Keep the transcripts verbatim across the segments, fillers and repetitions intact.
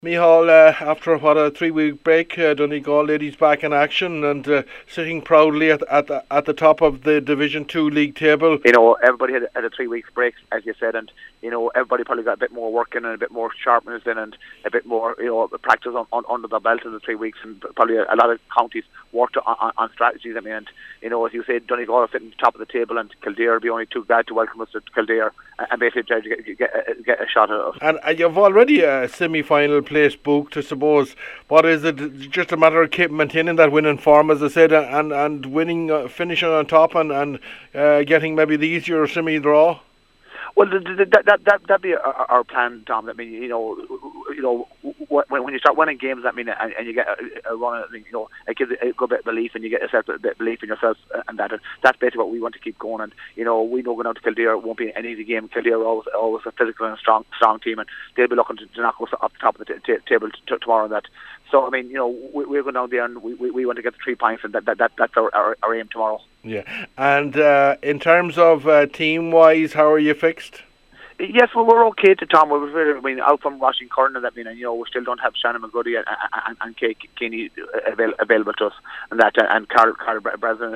Mihal, uh, after what a three-week break, uh, Donegal ladies back in action and uh, sitting proudly at at the, at the top of the Division Two league table. You know, everybody had, had a three weeks break, as you said, and you know everybody probably got a bit more work in and a bit more sharpness in and a bit more you know practice on, on under the belt in the three weeks, and probably a, a lot of counties worked on, on, on strategies. I mean, and you know, as you said, Donegal are sitting top of the table, and Kildare be only too glad to welcome us to Kildare and basically try to get get, get a shot at us. And uh, you've already a semi-final place booked, I suppose. What is it? Just a matter of keep maintaining that winning form, as I said, and and winning, uh, finishing on top, and and uh, getting maybe the easier semi-draw. Well, that that that that'd be our, our plan, Tom. I mean, you know, you know, when when you start winning games, I mean, and, and you get a, a run, you know, it gives a good bit of belief, and you get yourself a bit of belief in yourself, and that that's basically what we want to keep going. And you know, we know going out to Kildare it won't be an easy game. Kildare are always always a physical and strong strong team, and they'll be looking to, to knock us off the top of the t- t- table t- tomorrow. And that. So I mean, you know, we, we're going down there, and we, we, we want to get the three points, and that, that, that that's our, our, our aim tomorrow. Yeah, and uh, in terms of uh, team-wise, how are you fixed? Yes, well, we're okay to Tom. We're very, I mean, out from Washington Curran and that, mean, and you know, we still don't have Shannon McGoody and, and, and Kay Keeney avail, available to us, and that, and Carl, Carl Breslin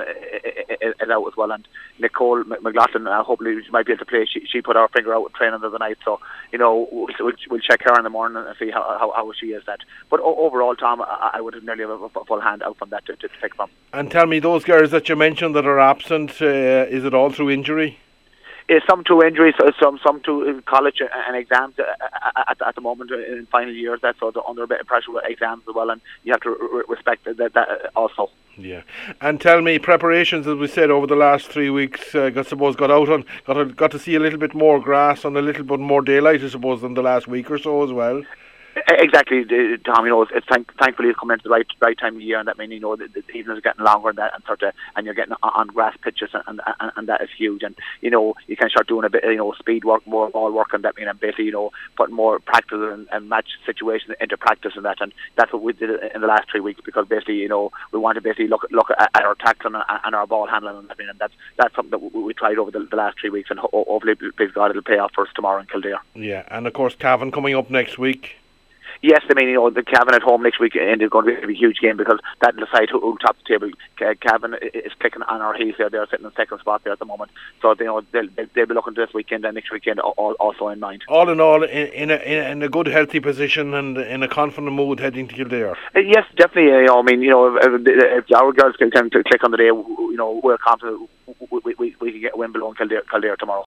is out as well, and Nicole McLaughlin, uh, hopefully she might be able to play. She, she put our finger out with training the other night, so you know, we'll, we'll, we'll check her in the morning and see how how, how she is. That, but overall, Tom, I, I would have nearly have a full hand out from that to, to pick from. And tell me, those girls that you mentioned that are absent, uh, is it all through injury? Uh, some to injuries, uh, some some to college and exams uh, at, at the moment in final years. That's sort of under a bit of pressure with exams as well, and you have to re- respect that, that also. Yeah, and tell me, preparations, as we said, over the last three weeks, uh, I suppose got out on got to, got to see a little bit more grass and a little bit more daylight, I suppose, than the last week or so as well. Exactly, Tom. You know, it's, it's thank, thankfully it's coming into the right right time of year, and that means you know the, the evenings are getting longer, and that and sort of, and you're getting on grass pitches, and, and and that is huge. And you know, you can start doing a bit, you know, speed work, more ball work, and that mean, and basically, you know, putting more practice and, and match situations into practice, and that, and that's what we did in the last three weeks, because basically, you know, we want to basically look look at, at our tackling and, and our ball handling, and that mean, and that's that's something that we, we tried over the, the last three weeks, and ho- hopefully, please God, it'll pay off for us tomorrow in Kildare. Yeah, and of course, Cavan coming up next week. Yes, I mean, you know, the Cavan at home next weekend is going to be a huge game, because that will decide who, who tops the table. Cavan is clicking on our heels there. They're sitting in second spot there at the moment. So, you know, they'll, they'll be looking to this weekend and next weekend also in mind. All in all, in, in, a, in a good, healthy position and in a confident mood heading to Kildare. Uh, yes, definitely. You know, I mean, you know, if, if our girls can, can click on the day, you know, we're confident we, we, we, we can get a win below Kildare, Kildare tomorrow.